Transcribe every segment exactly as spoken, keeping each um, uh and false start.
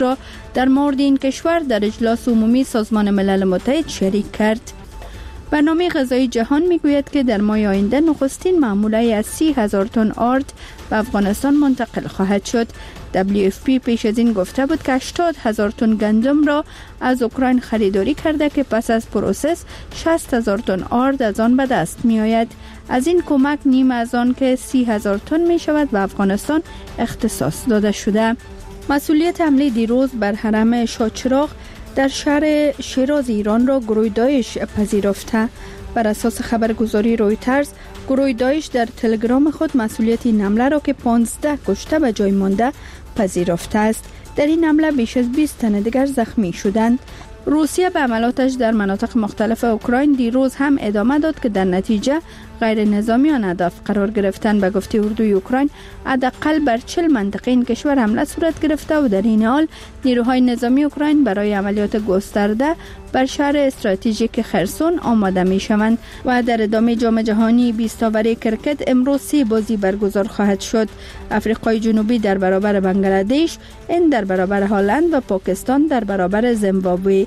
را در مورد این کشور در اجلاس عمومی سازمان ملل متحد شریک کرد. برنامه غذایی جهان میگوید که در ماه آینده نخستین محموله از سی هزار تن آرد به افغانستان منتقل خواهد شد. دبلیو اف پی پیش از این گفته بود که هشتاد هزار تن گندم را از اوکراین خریداری کرده که پس از پروسس شصت هزار تن آرد از آن به دست می آید. از این کمک نیم از آن که سی هزار تن می شود به افغانستان اختصاص داده شده. مسئولیت حمله دیروز بر حرم شاهچراغ در شهر شیراز ایران را گروه داعش پذیرفته. بر اساس خبرگزاری رویترز، گروه داعش در تلگرام خود مسئولیت این حمله را که پانزده کشته به جای مانده پذیرفته است. در این حمله بیش از بیست تن دیگر زخمی شدند. روسیه به عملاتش در مناطق مختلف اوکراین دیروز هم ادامه داد که در نتیجه غیر نظامیان هدف قرار گرفتن. به گفته اردوی اوکراین، حداقل بر چهل منطقه این کشور حمله صورت گرفته و در این حال نیروهای نظامی اوکراین برای عملیات گسترده بر شهر استراتژیک خرسون آماده می شوند. و در ادامه جام جهانی بیست اوور کرکت امروز سه بازی برگزار خواهد شد. آفریقای جنوبی در برابر بنگلادش، هند در برابر هلند و پاکستان در برابر زیمبابوه.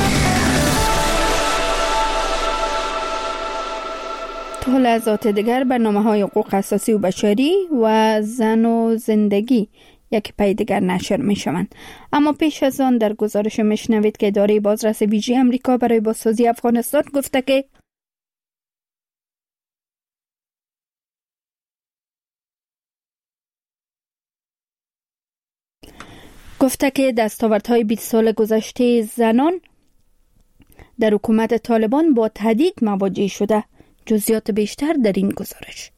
تا لحظات دیگر برنامه‌های حقوق اساسی و بشری و زن و زندگی یک پی دیگر نشر می شوند. اما پیش از آن در گزارش میشنوید که اداره بازرس ویژه امریکا برای بازسازی افغانستان گفته که گفته که دستاوردهای بیست سال گذشته زنان در حکومت طالبان با تهدید مواجه شده. جزئیات بیشتر در این گزارش.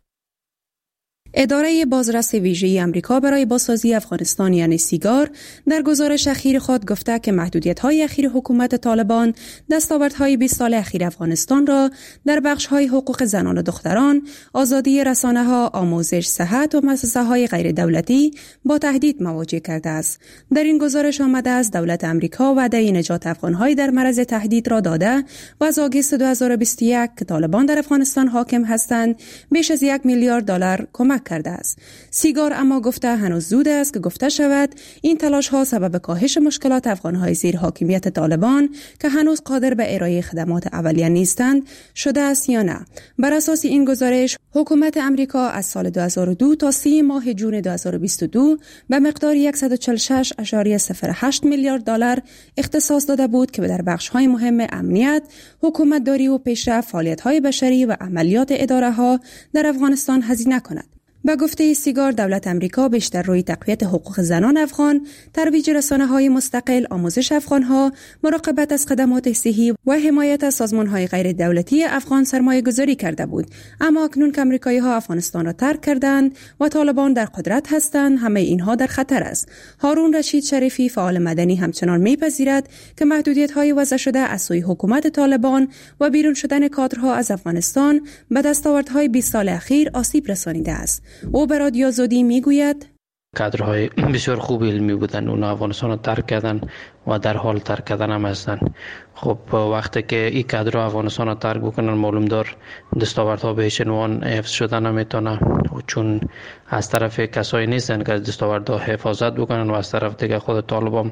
اداره بازرس ویژه امریکا برای بازسازی افغانستان یعنی سیگار در گزارش اخیر خود گفته که محدودیت‌های اخیر حکومت طالبان دستاوردهای بیست سال اخیر افغانستان را در بخش‌های حقوق زنان و دختران، آزادی رسانه‌ها، آموزش، صحت و مؤسسه‌های غیر دولتی با تهدید مواجه کرده است. در این گزارش آمده است دولت امریکا وعده نجات افغان‌های در معرض تهدید را داده و از آگوست دو هزار و بیست و یک که طالبان در افغانستان حاکم هستند بیش از یک میلیارد دلار کمک کرده است. سیگار اما گفته هنوز زود است که گفته شود این تلاش ها سبب کاهش مشکلات افغان‌های زیر حاکمیت طالبان که هنوز قادر به ارائه خدمات اولیه نیستند شده است یا نه. بر اساس این گزارش حکومت امریکا از سال دو هزار و دو تا سی ماه جون دو هزار و بیست و دو به مقدار صد و چهل و شش ممیز صفر هشت میلیارد دلار اختصاص داده بود که در بخش‌های مهم امنیت، حکومتداری و پیشرفت، فعالیت‌های بشری و عملیات اداره‌ها در افغانستان هزینه کند. به گفته سیگار دولت امریکا بیشتر روی تقویت حقوق زنان افغان، ترویج رسانه‌های مستقل، آموزش افغان‌ها، مراقبت از خدمات صحی و حمایت از سازمان‌های غیر دولتی افغان سرمایه‌گذاری کرده بود. اما اکنون که آمریکایی‌ها افغانستان را ترک کردند و طالبان در قدرت هستند، همه اینها در خطر است. هارون رشید شریفی فعال مدنی همچنان می‌پذیرد که محدودیت‌های وضع شده از سوی حکومت طالبان و بیرون شدن کادرها از افغانستان به دستاوردهای بیست سال اخیر آسیب رسانیده است. او به رادیو آزادی میگوید کادرهای بسیار خوب علمی بودن، اونا افغانستان رو ترک کردن و در حال ترک کردن هم هستن. خب وقتی که این کادرها افغانستان رو ترک بکنن معلوم دار دستاوردها به هیچ عنوان حفظ شدن نمیتونه، چون از طرف کسایی نیستن که از دستاوردها حفاظت بکنن و از طرف دیگه خود طالبان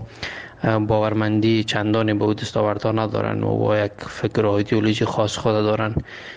باورمندی چندانی به دستاوردها ندارن و یک فکر و ایدئولوژی خاص خود دارن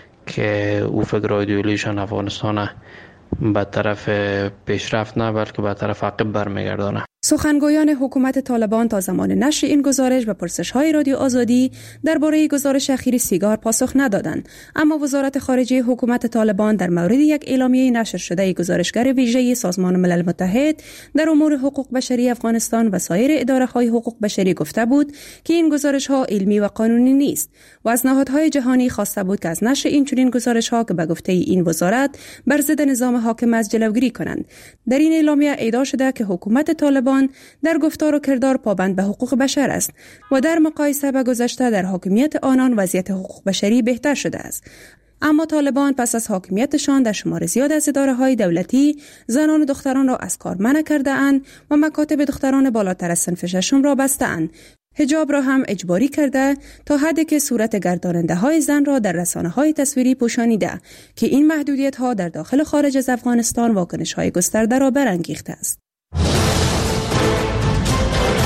که او فکر و ایدئولوژیشان افغانستان به طرف پیشرفت نه بلکه به طرف عقب برمیگردانه. سخنگویان حکومت طالبان تا زمان نشر این گزارش به پرسش‌های رادیو آزادی درباره گزارش اخیر سیگار پاسخ ندادند، اما وزارت خارجه حکومت طالبان در مورد یک اعلامیه نشر شده گزارشگر ویژه سازمان ملل متحد در امور حقوق بشری افغانستان و سایر اداره‌های حقوق بشری گفته بود که این گزارش‌ها علمی و قانونی نیست و از نهادهای جهانی خواسته بود که از نشر این چنین گزارش‌ها که به گفته این وزارت بر ضد نظام حاکم از جلوگیری کنند. در این اعلامیه ادعا شده که حکومت طالبان در گفتار و کردار پابند به حقوق بشر است و در مقایسه با گذشته در حاکمیت آنان وضعیت حقوق بشری بهتر شده است. اما طالبان پس از حاکمیتشان در شمار زیاد از اداره‌های دولتی زنان و دختران را از کار منع کرده اند و مکاتب دختران بالاتر از صنف ششم را بسته اند. حجاب را هم اجباری کرده تا حدی که صورت گرداننده های زن را در رسانه های تصویری پوشانیده که این محدودیت ها در داخل و خارج از افغانستان واکنش های گسترده را برانگیخته است.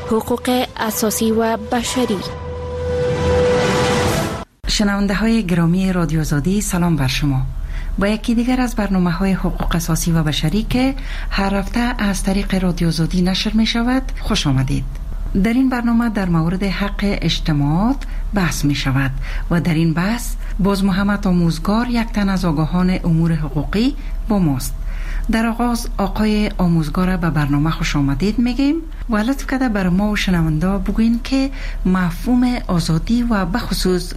حقوق اساسی و بشری. شنونده های گرامی رادیو آزادی، سلام بر شما. با یکی دیگر از برنامه های حقوق اساسی و بشری که هر هفته از طریق رادیو آزادی نشر می شود خوش آمدید. در این برنامه در مورد حق اجتماعات بحث می شود و در این بحث باز محمد آموزگار، یک تن از آگاهان امور حقوقی، با ماست. در آغاز آقای آموزگار به برنامه خوش آمدید میگیم و لطف کرده بر ما و شنونده بگوین که مفهوم آزادی و بخصوص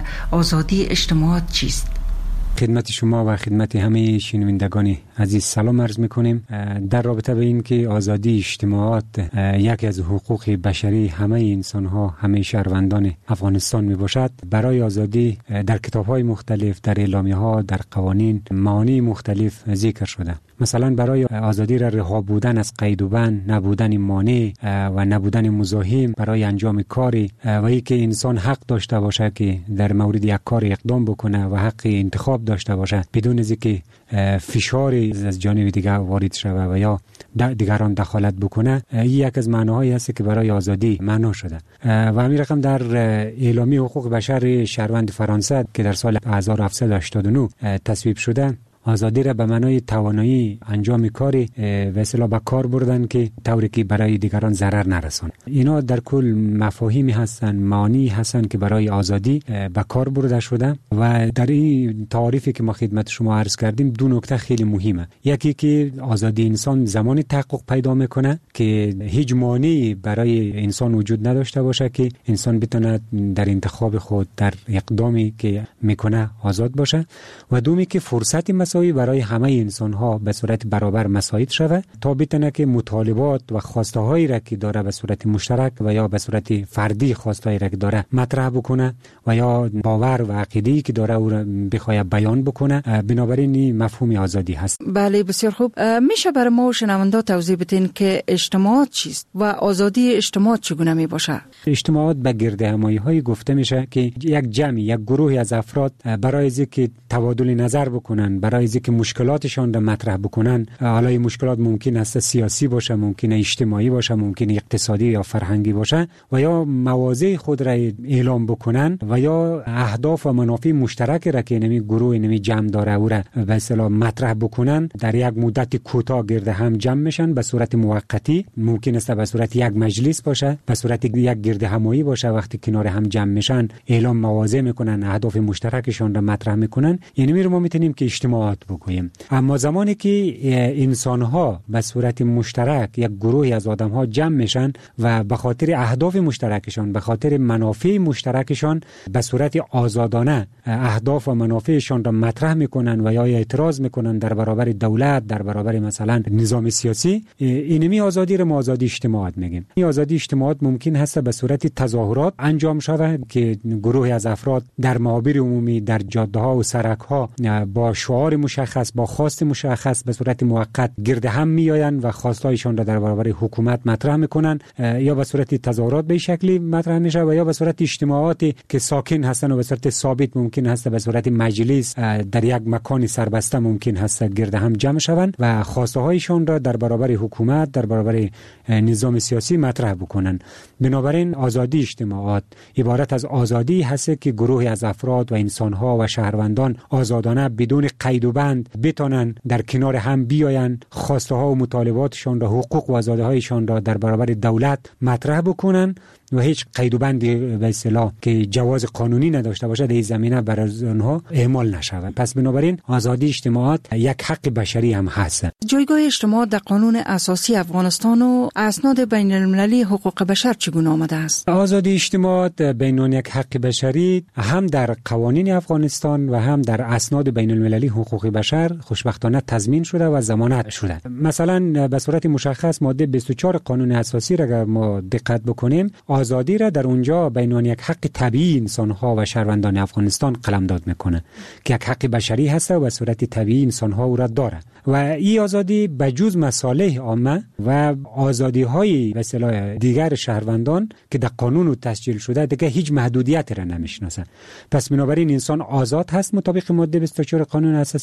آزادی اجتماعات چیست؟ خدمت شما و خدمت همه شنوندگان عزیز سلام عرض میکنیم. در رابطه به این که آزادی اجتماعات یکی از حقوق بشری همه انسان ها، همه شهروندان افغانستان می باشد، برای آزادی در کتاب های مختلف، در اعلامیه ها، در قوانین معانی مختلف ذکر شده. مثلا برای آزادی را رها بودن از قید و بند، نبودن مانع و نبودن مزاحم برای انجام کاری و اینکه انسان حق داشته باشه که در مورد یک کار اقدام بکنه و حق انتخاب داشته باشه بدون از اینکه فشار از جانب دیگر وارد شود و یا دیگران دخالت بکنه. این یک از معناهایی است که برای آزادی معنا شده و همین رقم در اعلامیه حقوق بشر شهروند فرانسه که در سال هزار و هفتصد و هشتاد و نه تصویب شده، آزادی را به معنای توانایی انجام کاری و اصطلاح به کار بردن که طوری که برای دیگران ضرر نرسونه. اینا در کل مفاهیمی هستن، معانی هستن که برای آزادی به کار برده شده و در این تعریفی که ما خدمت شما عرض کردیم دو نکته خیلی مهمه. یکی که آزادی انسان زمانی تحقق پیدا میکنه که هیچ مانعی برای انسان وجود نداشته باشه که انسان بتونه در انتخاب خود، در اقدامی که میکنه آزاد باشه، و دومی که فرصت برای همه انسان ها به صورت برابر مساعد شود تا بتونه که مطالبات و خواسته هایی را که داره به صورت مشترک و یا به صورت فردی خواسته هایی را که داره مطرح بکنه و یا باور و عقیده‌ای که داره او را بخواد بیان بکنه. بنابراین این مفهوم آزادی هست. بله، بسیار خوب. میشه برای ما و شنونده توضیح بدین که اجتماعات چیست و آزادی اجتماعات چگونه می باشه؟ اجتماعات به گرد همایی های گفته میشه که یک جمعی، یک گروهی از افراد برای اینکه تبادل نظر بکنن، برای که مشکلاتشان را مطرح بکنن، حالا این مشکلات ممکن است سیاسی باشه، ممکن است اجتماعی باشه، ممکن است اقتصادی یا فرهنگی باشه، و یا مواضع خود را اعلام بکنن و یا اهداف و منافع مشترک را که نمی گروه نمی جمع داره او را به اصطلاح مطرح بکنن، در یک مدت کوتاه گرد هم جمع میشن به صورت موقتی. ممکن است به صورت یک مجلس باشه، به صورت یک گرد همایی باشه. وقتی کنار هم جمع میشن اعلام مواضع میکنن، اهداف مشترکشان را مطرح میکنن. یعنی می ما میتونیم که اجتماعات بگوییم. اما زمانی که انسان ها به صورت مشترک، یک گروهی از آدم ها جمع میشن و به خاطر اهداف مشترکشان، به خاطر منافع مشترکشان به صورت آزادانه اهداف و منافعشان را مطرح میکنن و یا اعتراض میکنن در برابر دولت، در برابر مثلا نظام سیاسی، اینمی آزادی را ما آزادی اجتماعات میگیم. این آزادی اجتماعات ممکن هست به صورت تظاهرات انجام شود که گروهی از افراد در محاور عمومی، در جاده ها و سرک ها با شعار مشخص، با خواست مشخص به صورت موقت گرد هم میآیند و خواستایشان را در برابر حکومت مطرح میکنن، یا به صورت تظاهرات به شکلی مطرح میشه و یا به صورت اجتماعاتی که ساکن هستن و به صورت ثابت ممکن هست به صورت مجلس در یک مکان سربسته ممکن هست گرد هم جمع شوند و خواسته هایشان را در برابر حکومت، در برابر نظام سیاسی مطرح بکنن. بنابراین آزادی اجتماعات عبارت از آزادی هست که گروهی از افراد و انسان ها و شهروندان آزادانه بدون قید و بند بتونن در کنار هم بیاین، خواسته ها و مطالباتشان را، حقوق و آزادی هایشان را در برابر دولت مطرح بکنن و هیچ قید و بندی به اصطلاح که جواز قانونی نداشته باشه در این زمینه برای آنها اعمال نشود. پس بنابراین آزادی اجتماعات یک حق بشری هم هست. جایگاه اجتماعات در قانون اساسی افغانستان و اسناد بین المللی حقوق بشر چگونه آمده است؟ آزادی اجتماعات بین یک حق بشری هم در قوانین افغانستان و هم در اسناد بین المللی حقوق بشر خوشبختانه تضمین شده و ضمانت شده. مثلا به صورت مشخص ماده بیست و چهار قانون اساسی را ما دقت بکنیم، آزادی را در اونجا بین یک حق طبیعی انسان‌ها و شهروندان افغانستان قلمداد میکنه که یک حق بشری هست و به صورت طبیعی انسان‌ها او را داره و این آزادی به جز مصالح عامه و آزادی‌های به اصطلاح دیگر شهروندان که در قانون تسجیل شده دیگه هیچ محدودیتی را نمیشناسه. پس بنابراین انسان آزاد هست مطابق ماده بیست و چهار قانون اساسی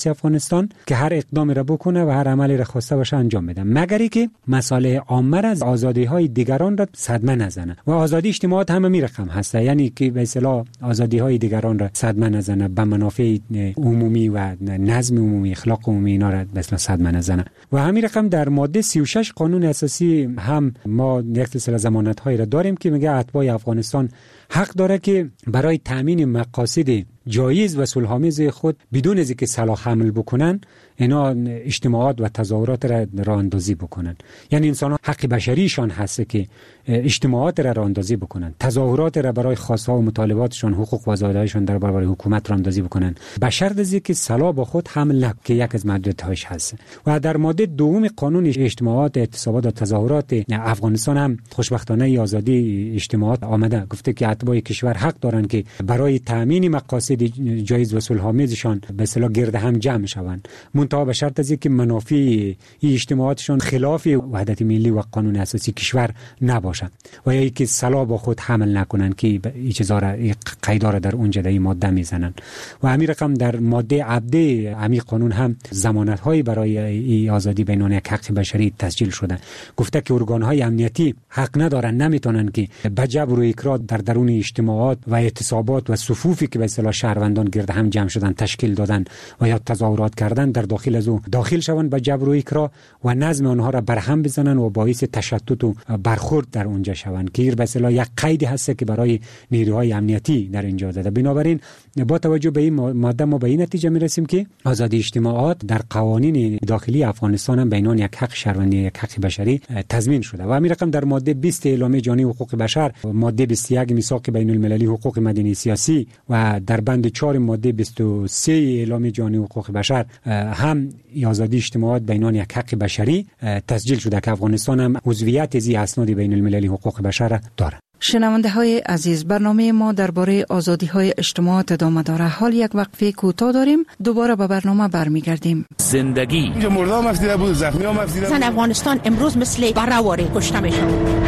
اساسی افغانستان که هر اقدامی را بکنه و هر عملی را خواسته باشه انجام بده، مگری که مصالح عامه را از آزادی‌های دیگران را صدمه نزنه. و آزادی اجتماعات هم می رقم هست، یعنی که به اصطلاح آزادی‌های دیگران را صدمه نزنه، به منافع عمومی و نظم عمومی، اخلاق عمومی اینا را به اصطلاح صدمه نزنه. و همین رقم در ماده سی و شش قانون اساسی هم ما یک سلسله ضمانت‌هایی را داریم که میگه اتباع افغانستان حق داره که برای تامین مقاصد جایز و صلح‌آمیز خود بدون از اینکه سلاح حمل بکنن اینا اجتماعات و تظاهرات را راه اندازی بکنن. یعنی انسان حق بشریشان هست که اجتماعات را راه اندازی بکنن، تظاهرات را برای خواست‌ها و مطالباتشان، حقوق و آزادی‌هایشان در برابر حکومت راه اندازی بکنن، به شرط از اینکه سلاح با خود حمل نکنند که یک از محدودیت‌هاش هست. و در ماده دوم قانون اجتماعات، اعتصابات و تظاهرات افغانستان هم خوشبختانه آزادی اجتماعات آمده گفته که اتباع کشور حق دارند که برای تامین مقاصد جایز و صلح‌آمیزشان به اصطلاح گرد هم جمع شوند، منتها به شرط از اینکه منافع این اجتماعاتشان خلاف وحدت ملی و قانون اساسی کشور نباشد و یا اینکه سلاح با خود حمل نکنند که این چیزا را قیدا را در اونجا در این ماده میزنن. و همین رقم در ماده عبده همین قانون هم ضمانت‌هایی برای این آزادی بینان یک حق بشری تسجیل شده. گفته که ارگان‌های امنیتی حق ندارن، نمیتونن که به جبر و اکراه در درون اجتماعات و اعتصابات و صفوفی که به اصطلاح شهروندان گرد هم جمع شدن تشکیل دادن و یا تظاهرات کردن در داخل از او داخل شوند به جبر و اکراه و نظم آنها را برهم بزنن و باعث تشتت و برخورد در اونجا شوند که به اصطلاح یک قیدی هست که برای نیروهای امنیتی در اینجا داده. بنابراین با توجه به این ماده ما به این نتیجه میرسیم که آزادی اجتماعات در قوانین داخلی افغانستان هم بینان یک حق شهروندی، یک حق بشری تضمین شده. و همین رقم در ماده بیست اعلامیه جهانی حقوق بشر، ماده بیست و یک میثاق بین المللی حقوق مدنی سیاسی و در بند چهار ماده بیست و سه اعلامیه جهانی حقوق بشر هم آزادی اجتماعات بینان یک حق بشری تسجیل شده که افغانستان هم عضویت از اسناد بین المللی حقوق بشر دارد. شنونده های عزیز، برنامه ما درباره آزادی های اجتماعات ادامه داره. حال یک وقفه کوتاه داریم، دوباره به برنامه برمیگردیم. زندگی اینجا مردم افزیده بود، زخمی هم افزیده بود. زن افغانستان امروز مثل بره‌واره کشته میشن.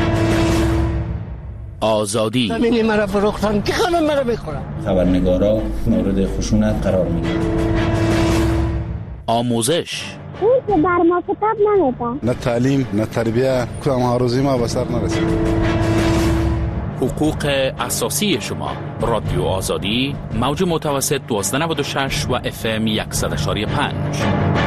آزادی زمینی مرا فروختن که خانم مرا بخورم. خبرنگارا مورد خشونت قرار میگیرن. آموزش اون که بر ما کتاب نمیده، نه تعلیم نه تربیه، کدام هاروزی ما به سر نرسید. حقوق اساسی شما. رادیو آزادی، موج متوسط دوازده نود و شش و اف ام صد و شش و پنج.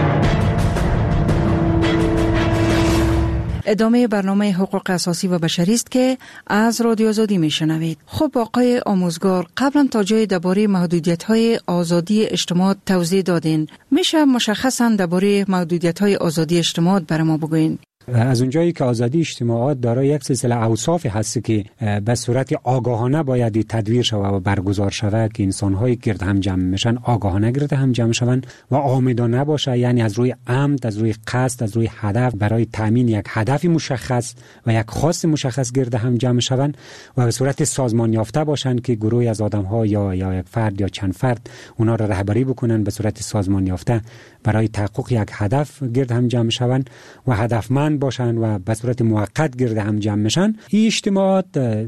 ادامه برنامه حقوق اساسی و بشری است که از رادیو آزادی میشنوید. خب آقای آموزگار، قبلا تا جای درباره محدودیت‌های آزادی اجتماعات توضیح دادین. میشه مشخصاً درباره محدودیت‌های آزادی اجتماعات برای ما بگوین؟ از اونجایی که آزادی اجتماعات دارای یک سلسله اوصاف هست که به صورت آگاهانه باید تدویر شود و برگزار شود که انسان‌های گرد هم جمع میشن آگاهانه گرد هم جمع شوند و عامدانه باشه، یعنی از روی عمد، از روی قصد، از روی هدف برای تامین یک هدف مشخص و یک خواست مشخص گرد هم جمع شوند و به صورت سازمان یافته باشند که گروهی از آدم‌ها یا یا یک فرد یا چند فرد اونا را رهبری بکنن به صورت سازمان یافته برای تحقق یک هدف گرد هم جمع شوند و هدفمند باشن و به صورت موقت گرد هم جمع میشن. این اجتماعات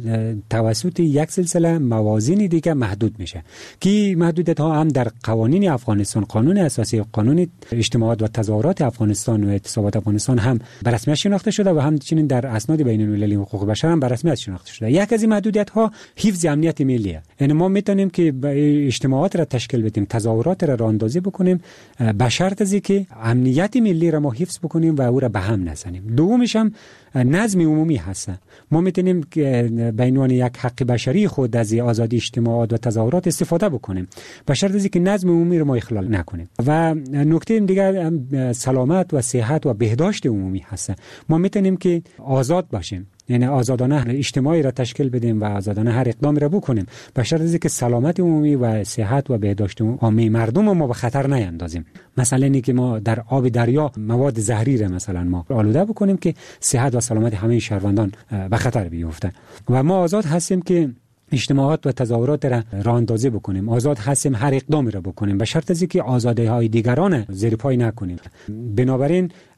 توسط یک سلسله موازین دیگه محدود میشه که محدودیت ها هم در قوانین افغانستان، قانون اساسی، قانون اجتماعات و تظاهرات افغانستان و اعتصابات افغانستان هم به رسمیت شناخته شده و همچنین در اسناد بین المللی حقوق بشر هم به رسمیت شناخته شده. یک از این محدودیت ها حفظ امنیت ملیه. یعنی ما میتونیم که اجتماعات را تشکیل بدیم، تظاهرات را راه اندازی بکنیم به شرط از اینکه امنیت ملی را ما حفظ بکنیم و او را به هم نزنیم. دومش هم نظم عمومی هست. ما میتونیم به عنوان یک حق بشری خود از آزادی اجتماعات و تظاهرات استفاده بکنیم به شرط از اینکه نظم عمومی رو ما اخلال نکنیم. و نکته دیگر سلامت و صحت و بهداشت عمومی هست. ما میتونیم که آزاد باشیم، یعنی آزادانه اجتماعی را تشکیل بدیم و آزادانه هر اقدامی را بکنیم به شرط از اینکه سلامت عمومی و صحت و بهداشت عمومی مردم ما به خطر نیندازیم. مثلا اینکه ما در آب دریا مواد زهری را مثلا ما آلوده بکنیم که صحت و سلامت همه شهروندان به خطر بیفته. و ما آزاد هستیم که اجتماعات و تظاهرات را راه اندازی بکنیم، آزاد هستیم هر اقدامی را بکنیم به شرط از اینکه آزادی‌های دیگران زیر پای نکنیم. بنابراین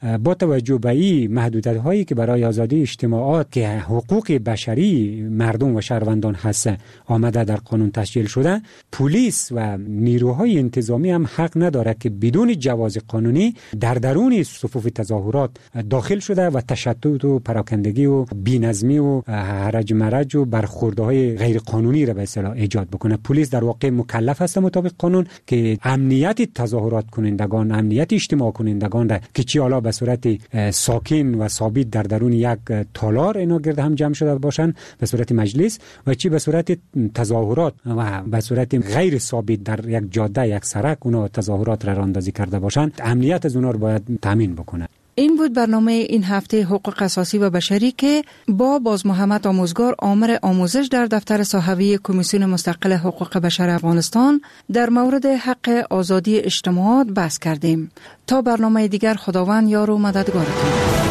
با توجه به این محدودیت هایی که برای آزادی اجتماعات که حقوق بشری مردم و شهروندان هست آمده در قانون تسجیل شده، پلیس و نیروهای انتظامی هم حق نداره که بدون جواز قانونی در درون صفوف تظاهرات داخل شده و تشتت و پراکندگی و بی‌نظمی و هرج مرج و برخوردهای غیر قانونی را به اصطلاح ایجاد بکنه. پلیس در واقع مکلف است مطابق قانون که امنیت تظاهرات کنندگان، امنیت اجتماع کنندگان را که چی حالا به صورت ساکن و ثابت در درون یک تالار اینا گرد هم جمع شده باشن به صورت مجلس و چی به صورت تظاهرات و به صورت غیر ثابت در یک جاده، یک سرک اونا تظاهرات را راندازی کرده باشند، امنیت از اونا رو باید تامین بکنه. این بود برنامه این هفته حقوق اساسی و بشری که با باز محمد آموزگار آمر آموزش در دفتر صاحبی کمیسیون مستقل حقوق بشر افغانستان در مورد حق آزادی اجتماعات بحث کردیم. تا برنامه دیگر خداوند یار و مددگارتون.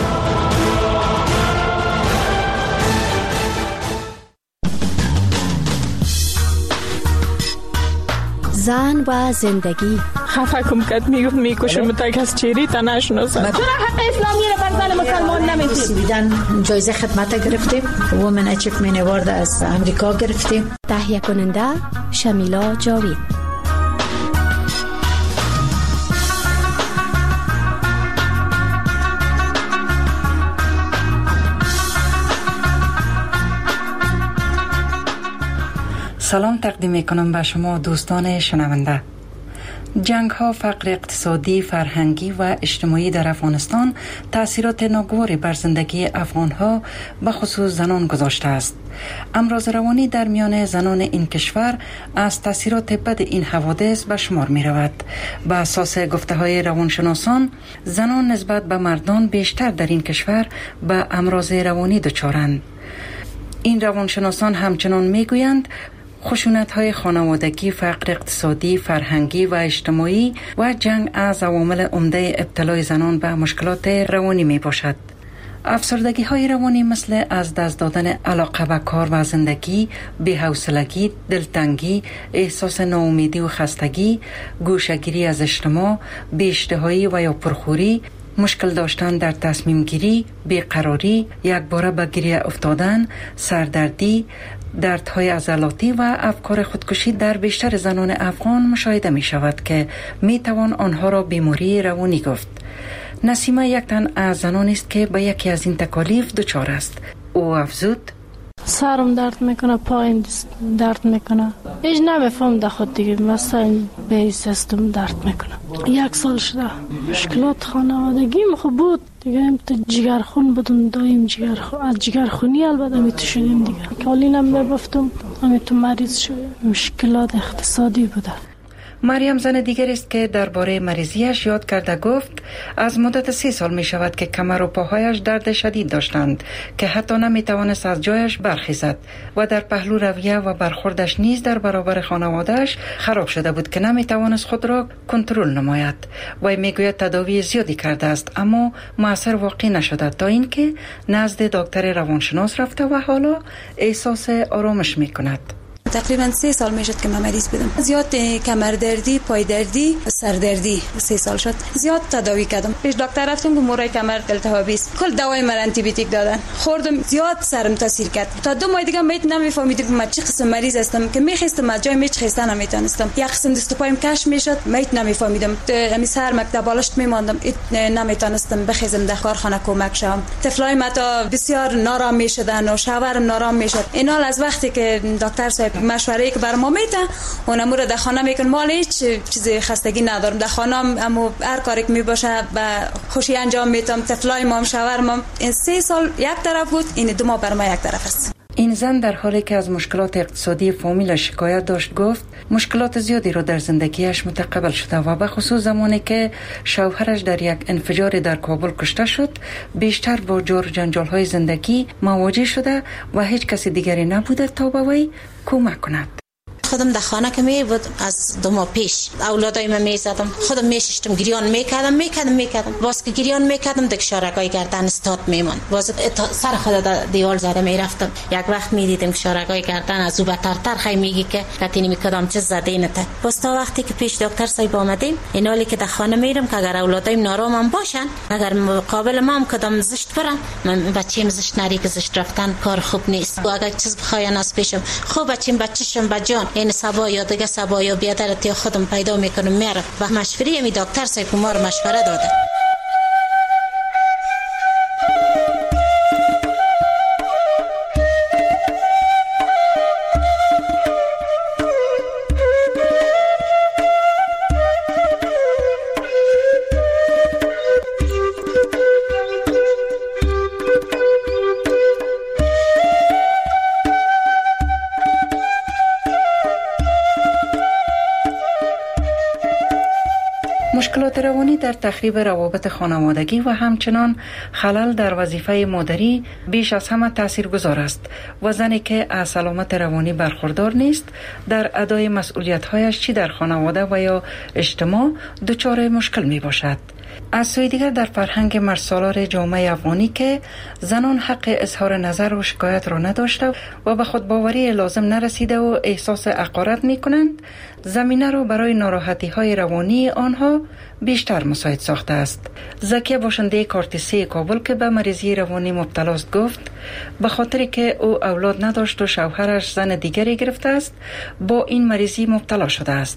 زن و زندگی. خفه کم کد میگفت میکشم تا از چیری تا نشناسم. چرا حق اسلامی را بر زن مسلمان نمیدید؟ بیدن جایزه خدمت گرفتیم، وومن اچیومنت اوارد از امریکا گرفتیم. تهیه کننده شمیلا جاوید. سلام تقدیم میکنم به شما دوستان شنونده. جنگ ها، فقر اقتصادی، فرهنگی و اجتماعی در افغانستان تأثیرات ناگواری بر زندگی افغان ها به خصوص زنان گذاشته است. امراض روانی در میان زنان این کشور از تأثیرات بد این حوادث به شمار می رود. به اساس گفته های روانشناسان، زنان نسبت به مردان بیشتر در این کشور به امراض روانی دچارند. این روانشناسان همچنان می گویند خشونت‌های خانوادگی، فقر اقتصادی، فرهنگی و اجتماعی و جنگ از عوامل عمده ابتلای زنان به مشکلات روانی می باشد. افسردگی‌های روانی مثل از دست دادن علاقه به کار و زندگی، بی‌حوصلگی، دلتنگی، احساس ناامیدی و خستگی، گوشه‌گیری از اجتماع، بی‌اشتهایی و یا پرخوری، مشکل داشتن در تصمیم گیری، بیقراری، یک باره به گریه افتادن، سردردی، دردهای عضلاتی و افکار خودکشی در بیشتر زنان افغان مشاهده می شود که می توان آنها را بیماری روانی گفت. نسیمه یک تن از زنان است که به یکی از این تکالیف دچار است. او افزود: سرم درد میکنه، پایم درد میکنه، هیچ نمیفهم در خود دیگه، مثلا به سیستم درد میکنه. یک سال شده مشکلات خانوادگیم خوب بود دیگه، هم تو جگرخون بودم، دایم جگرخون، از جگرخونی البته می تو شدیم دیگه، کالینم میبفتم، همی تو مریض شدیم. مشکلات اقتصادی بوده. مریم زن دیگر است که درباره مریضیش یاد کرده گفت از مدت سی سال می شود که کمر و پاهایش درد شدید داشتند که حتی نمی توانست از جایش برخیزد و در پهلو رویه و برخوردش نیز در برابر خانوادهش خراب شده بود که نمی توانست خود را کنترل نماید. و می گوید تداوی زیادی کرده است اما موثر واقع نشده تا اینکه نزد دکتر روانشناس رفته و حالا احساس آرامش می کند. تقریبا سه سال میشد که من مریض بودم. زیاد کمر دردی، پای دردی، سر دردی سه سال شد. زیاد تداوی کردم. پیش دکتر رفتم که مورای کمر التهابی است. کل دوای من آنتی بیوتیک دادن. خوردم، زیاد سرم تاثیر کرد. تا دو ماه دیگه میت نمیفهمیدم من چه قسم مریض هستم که میخواستم از جای میچ خستن نمیتونستم. یک قسم دست و پایم کش میشد، میت نمیفهمیدم. همین سر مکتب بالشت میماندم، نمیتونستم بخیزم در کارخانه کمک شم. طفلای ما تا بسیار نارام میشدن و شوهرم نارام میشد. اینا از وقتی که دکتر صاحب مشوره‌ای که بر ما میده اونم رو در خانه میکن، مال هیچ چیز خستگی ندارم در خانه، اما هر کاری که میباشه به خوشی انجام میدم. طفلای ما هم شوهرم هم این سه سال یک طرف بود، این دو ماه بر ما یک طرف است. این زن در حالی که از مشکلات اقتصادی فامیل شکایت داشت گفت مشکلات زیادی را در زندگیش متقبل شده و به خصوص زمانی که شوهرش در یک انفجار در کابل کشته شد بیشتر با جار جنجال های زندگی مواجه شده و هیچ کسی دیگری نبوده تا به وی کمک کند. خودم در خانه که می بود از دو ماه پیش اولادای من میزدم، خودم میششتم، گریان میکردم میکردم میکردم باز که گریان میکردم دک شارگای گردن استاد میمون، باز سر خود دیوال زده میرفتم. یک وقت میدیدم که شارگای گردن از او بترتر خی میگی که کتینی میکردم چه زده اینته. باز تا وقتی که پیش دکتر صاحب آمدیم اینالی که در خانه میرم که اگر اولادایم نارام باشن، اگر مقابل ما هم کدام زشت برن، من بچه‌م زشت نری که زشت رفتن کار خوب نیست. و اگر چیز بخواین از پیشم خوب بچه‌م بچه‌شم بجان این سبا یا دیگه سبا یا بیادرت یا خودم پیدا میکنم میرم و مشوره می دکتر صاحب ما رو مشوره داده. مشکلات روانی در تخریب روابط خانوادگی و همچنان خلل در وظیفه مادری بیش از همه تاثیرگذار است و زنی که از سلامت روانی برخوردار نیست در ادای مسئولیت‌هایش چی در خانواده و یا اجتماع دچار مشکل می باشد. از سوی دیگر در فرهنگ مرسالار جامعه افغانی که زنان حق اظهار نظر و شکایت را نداشته و به خود باوری لازم نرسیده و احساس حقارت می کنند، زمینه را برای ناراحتی های روانی آنها بیشتر مساعد ساخته است. زکیه باشنده کارتیسی کابل که به مریضی روانی مبتلا است گفت به خاطری که او اولاد نداشت و شوهرش زن دیگری گرفته است با این مریضی مبتلا شده است.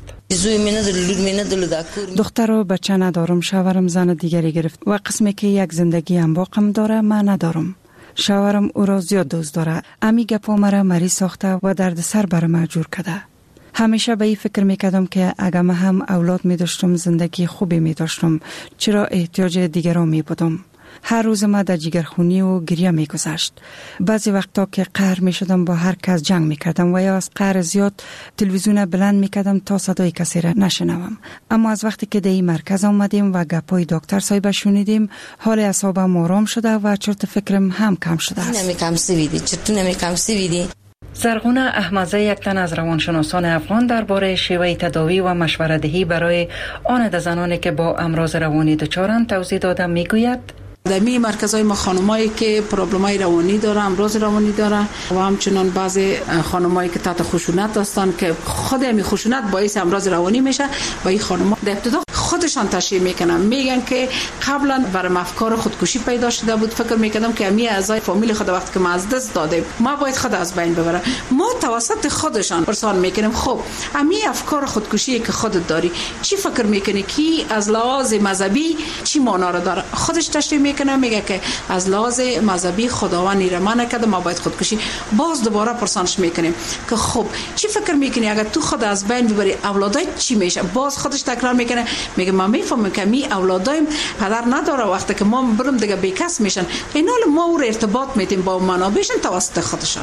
دختر و بچه ندارم، شوهرم زن دیگری گرفت و قسمی که یک زندگی هم باقم داره من ندارم. شوهرم او را زیاد دوست داره، امی گپا مرا مریض ساخته و درد سر بر ما جور کرده. همیشه به این فکر میکردم که اگر من هم اولاد می داشتم زندگی خوبی می داشتم، چرا احتیاج دیگران می بودم. هر روز ما در جگرخونی و گریه می گذشت. بعضی وقتا که قهر می شدم با هر کس جنگ می کردم و یا از قهر زیاد تلویزیون بلند می کردم تا صدای کسی را نشنوم. اما از وقتی که در این مرکز آمدیم و گپای دکتر صاحب شنیدیم، حال اعصابم آرام شده و چرت فکرم هم کم شده است. نمی کم سویدی چرت نمی کم سویدی. زرغونه احمدزی یک تن از روانشناسان افغان درباره شیوه تداوی و مشوره دهی برای آن زنانی که با امراض روانی دچارند توضیح داده میگوید در می مرکزهای ما خانمایی که پروبلمای روانی داره، امراض روانی داره و همچنان بعضی خانمایی که تحت خشونت هستن که خود همین خشونت باعث امراض روانی میشه و این خانم‌ها در ابتدا خودشان تشریح میکنن، میگن که قبلا برام افکار خودکشی پیدا شده بود، فکر میکردم که همه اعضای فامیل خود وقت که ما از دست دادیم ما باید خود از بین ببرم. ما توسط خودشان پرسان میکنیم خب همه افکار خودکشی که خودت داری چی فکر میکنی که از لحاظ مذهبی چی معنا رو داره؟ خودش تشریح میکنه، میگه که از لحاظ مذهبی خداوند ایرمان نکرده ما باید خودکشی. باز دوباره پرسانش میکنیم که خب چی فکر میکنی اگر تو خود از بین ببری اولادای چی میشه؟ باز خودش تکرار میکنه، میگه ما میفهمم که می اولادایم پدر نداره، وقتی که ما برم دیگه بیکس میشن اینا ما او ارتباط میتیم با منابعشون توسط خودشان.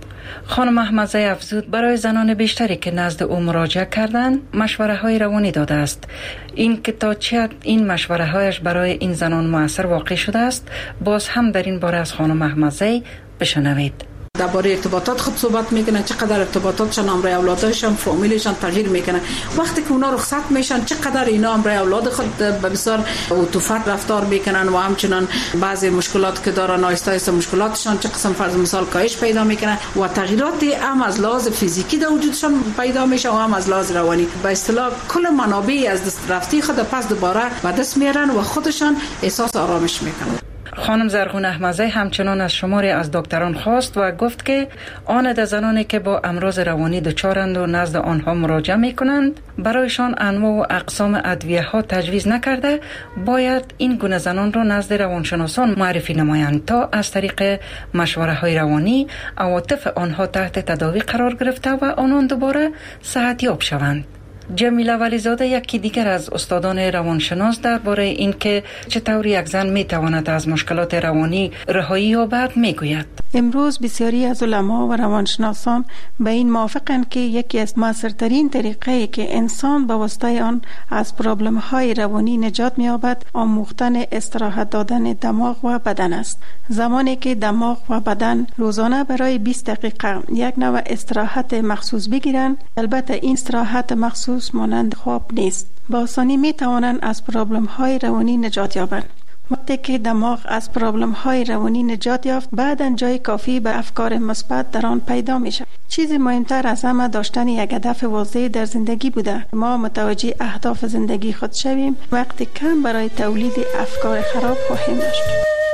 خانم احمدزی افزود برای زنان بیشتری که نزد او مراجعه کردند مشوره های روانی داده است. این که تا چه این مشوره هایش برای این زنان مؤثر واقع شده است باز هم در این باره از خانم احمدزی بشنوید. درباره ارتباطات خود صحبت میکنن، چقدر ارتباطاتشان امرای اولادشان فامیلشان تغییر میکنه. وقتی که اونا رخصت میشن چقدر اینا امرای اولاد خود به بسیار عطوفت رفتار میکنن و همچنان بعضی مشکلات که دارن آیسته آیسته مشکلاتشان چه قسم فرض مثال کاهش پیدا میکنن و تغییرات هم از لحاظ فیزیکی در وجودشان پیدا میشه و هم از لحاظ روانی. به اصطلاح کل منابع از دست رفتی خود پس دوباره به دست میارن و خودشان احساس آرامش میکنن. خانم زرغون احمدزی همچنان از شماری از دکتران خواست و گفت که آن ده زنانی که با امراض روانی دچارند و نزد آنها مراجعه می کنند برایشان انواع و اقسام ادویه ها تجویز نکرده باید این گونه زنان را نزد روانشناسان معرفی نمایند تا از طریق مشوره های روانی عواطف آنها تحت تداوی قرار گرفته و آنان دوباره صحتیاب شوند. جمیله ولیزاده یکی دیگر از استادان روانشناس درباره اینکه چطور یک زن میتواند از مشکلات روانی رهایی یابد میگوید. امروز بسیاری از علما و روانشناسان به این موافقند که یکی از موثرترین طریقه‌ای که انسان به واسطه آن از پرابلم‌های روانی نجات می‌یابد آموختن استراحت دادن دماغ و بدن است. زمانی که دماغ و بدن روزانه برای بیست دقیقه یک نوع استراحت مخصوص بگیرند، البته این استراحت مخصوص مانند خواب نیست، با آسانی می‌توانند از پرابلم‌های روانی نجات یابند. وقتی که دماغ از پرابلم های روانی نجات یافت، بعداً جای کافی به افکار مثبت در آن پیدا می شود. چیزی مهمتر از همه داشتن یک هدف واضح در زندگی بوده. ما متوجه اهداف زندگی خود شویم، وقتی کم برای تولید افکار خراب خواهیم داشت.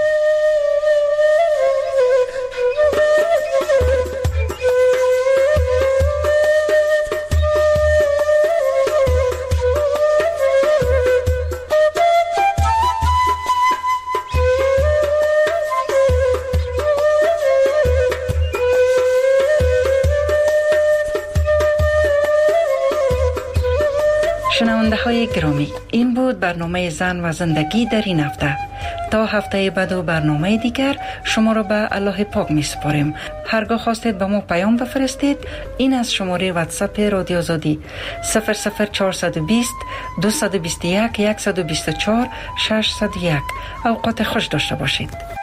شنونده های گرامی، این بود برنامه زن و زندگی در این هفته. تا هفته بعد و برنامه دیگر شما را به الله پاک می سپاریم. هرگاه خواستید به ما پیام بفرستید، این از شماره واتساپ رادیو آزادی صفر صفر چهارصد و بیست دویست و بیست و یک صد و بیست و چهار ششصد و یک. اوقات خوش داشته باشید.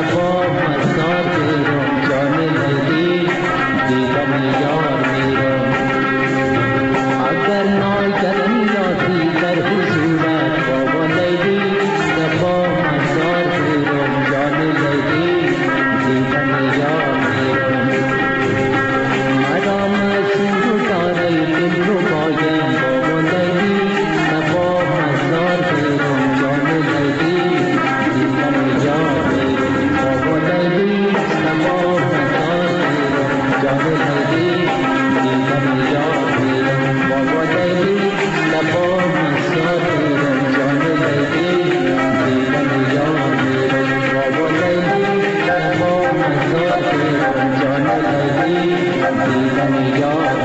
یار میرم Jana